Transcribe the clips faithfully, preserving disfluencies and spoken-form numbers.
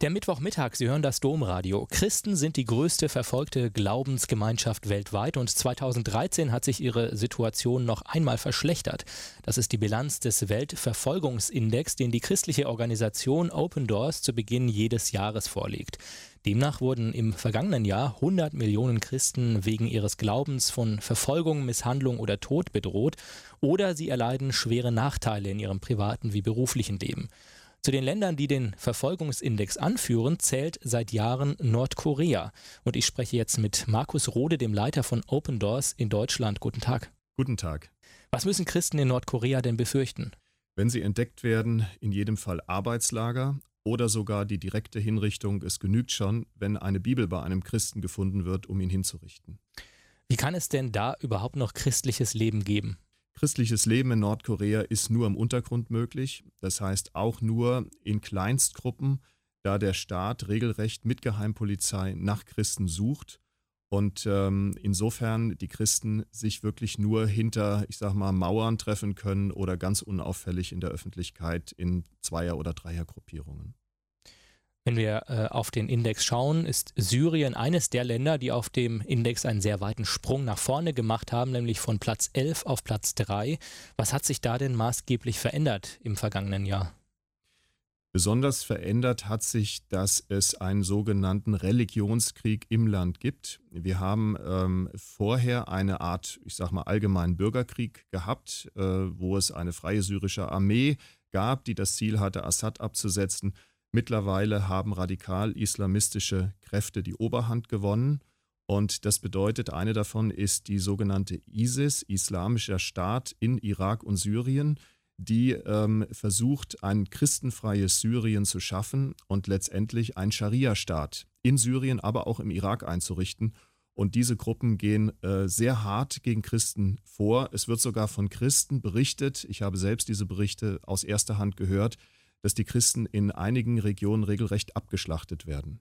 Der Mittwochmittag, Sie hören das Domradio. Christen sind die größte verfolgte Glaubensgemeinschaft weltweit und zweitausenddreizehn hat sich ihre Situation noch einmal verschlechtert. Das ist die Bilanz des Weltverfolgungsindex, den die christliche Organisation Open Doors zu Beginn jedes Jahres vorlegt. Demnach wurden im vergangenen Jahr hundert Millionen Christen wegen ihres Glaubens von Verfolgung, Misshandlung oder Tod bedroht oder sie erleiden schwere Nachteile in ihrem privaten wie beruflichen Leben. Zu den Ländern, die den Verfolgungsindex anführen, zählt seit Jahren Nordkorea. Und ich spreche jetzt mit Markus Rode, dem Leiter von Open Doors in Deutschland. Guten Tag. Guten Tag. Was müssen Christen in Nordkorea denn befürchten? Wenn sie entdeckt werden, in jedem Fall Arbeitslager oder sogar die direkte Hinrichtung. Es genügt schon, wenn eine Bibel bei einem Christen gefunden wird, um ihn hinzurichten. Wie kann es denn da überhaupt noch christliches Leben geben? Christliches Leben in Nordkorea ist nur im Untergrund möglich, das heißt auch nur in Kleinstgruppen, da der Staat regelrecht mit Geheimpolizei nach Christen sucht und ähm, insofern die Christen sich wirklich nur hinter, ich sag mal, Mauern treffen können oder ganz unauffällig in der Öffentlichkeit in Zweier- oder Dreiergruppierungen. Wenn wir äh, auf den Index schauen, ist Syrien eines der Länder, die auf dem Index einen sehr weiten Sprung nach vorne gemacht haben, nämlich von Platz elf auf Platz drei. Was hat sich da denn maßgeblich verändert im vergangenen Jahr? Besonders verändert hat sich, dass es einen sogenannten Religionskrieg im Land gibt. Wir haben ähm, vorher eine Art, ich sag mal, allgemeinen Bürgerkrieg gehabt, äh, wo es eine freie syrische Armee gab, die das Ziel hatte, Assad abzusetzen. Mittlerweile haben radikal-islamistische Kräfte die Oberhand gewonnen und das bedeutet, eine davon ist die sogenannte ISIS, Islamischer Staat in Irak und Syrien, die ähm, versucht, ein christenfreies Syrien zu schaffen und letztendlich einen Scharia-Staat in Syrien, aber auch im Irak einzurichten. Und diese Gruppen gehen äh, sehr hart gegen Christen vor. Es wird sogar von Christen berichtet, ich habe selbst diese Berichte aus erster Hand gehört, dass die Christen in einigen Regionen regelrecht abgeschlachtet werden.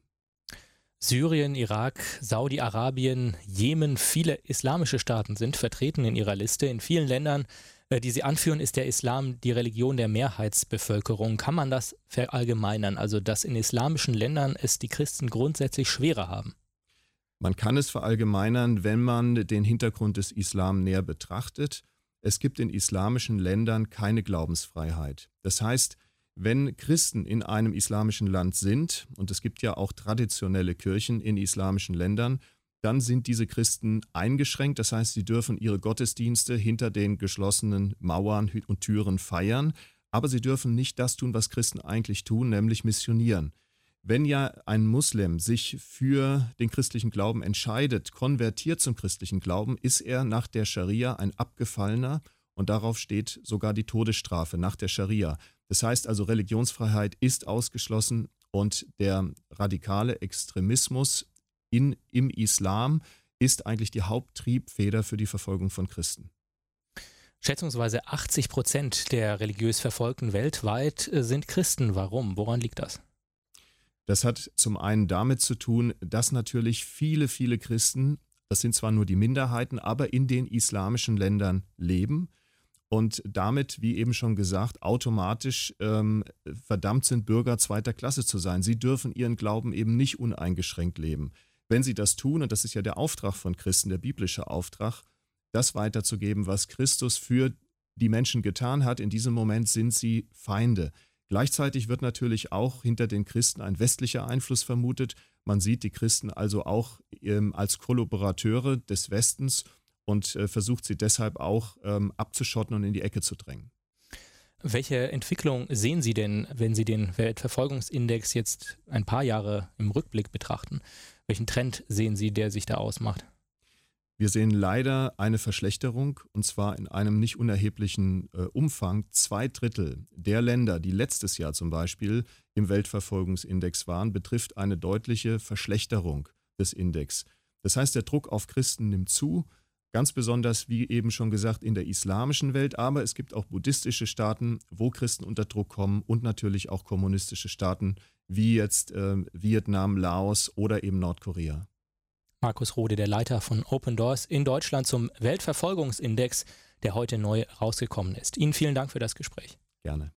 Syrien, Irak, Saudi-Arabien, Jemen, viele islamische Staaten sind vertreten in ihrer Liste. In vielen Ländern, die sie anführen, ist der Islam die Religion der Mehrheitsbevölkerung. Kann man das verallgemeinern, also dass in islamischen Ländern es die Christen grundsätzlich schwerer haben? Man kann es verallgemeinern, wenn man den Hintergrund des Islam näher betrachtet. Es gibt in islamischen Ländern keine Glaubensfreiheit. Das heißt, wenn Christen in einem islamischen Land sind, und es gibt ja auch traditionelle Kirchen in islamischen Ländern, dann sind diese Christen eingeschränkt. Das heißt, sie dürfen ihre Gottesdienste hinter den geschlossenen Mauern und Türen feiern, aber sie dürfen nicht das tun, was Christen eigentlich tun, nämlich missionieren. Wenn ja ein Muslim sich für den christlichen Glauben entscheidet, konvertiert zum christlichen Glauben, ist er nach der Scharia ein Abgefallener und darauf steht sogar die Todesstrafe nach der Scharia. Das heißt also, Religionsfreiheit ist ausgeschlossen und der radikale Extremismus in, im Islam ist eigentlich die Haupttriebfeder für die Verfolgung von Christen. Schätzungsweise achtzig Prozent der religiös Verfolgten weltweit sind Christen. Warum? Woran liegt das? Das hat zum einen damit zu tun, dass natürlich viele, viele Christen, das sind zwar nur die Minderheiten, aber in den islamischen Ländern leben und damit, wie eben schon gesagt, automatisch ähm, verdammt sind, Bürger zweiter Klasse zu sein. Sie dürfen ihren Glauben eben nicht uneingeschränkt leben. Wenn sie das tun, und das ist ja der Auftrag von Christen, der biblische Auftrag, das weiterzugeben, was Christus für die Menschen getan hat, in diesem Moment sind sie Feinde. Gleichzeitig wird natürlich auch hinter den Christen ein westlicher Einfluss vermutet. Man sieht die Christen also auch ähm, als Kollaborateure des Westens und äh, versucht sie deshalb auch ähm, abzuschotten und in die Ecke zu drängen. Welche Entwicklung sehen Sie denn, wenn Sie den Weltverfolgungsindex jetzt ein paar Jahre im Rückblick betrachten? Welchen Trend sehen Sie, der sich da ausmacht? Wir sehen leider eine Verschlechterung, und zwar in einem nicht unerheblichen äh, Umfang. Zwei Drittel der Länder, die letztes Jahr zum Beispiel im Weltverfolgungsindex waren, betrifft eine deutliche Verschlechterung des Index. Das heißt, der Druck auf Christen nimmt zu, ganz besonders, wie eben schon gesagt, in der islamischen Welt, aber es gibt auch buddhistische Staaten, wo Christen unter Druck kommen und natürlich auch kommunistische Staaten, wie jetzt äh, Vietnam, Laos oder eben Nordkorea. Markus Rode, der Leiter von Open Doors in Deutschland zum Weltverfolgungsindex, der heute neu rausgekommen ist. Ihnen vielen Dank für das Gespräch. Gerne.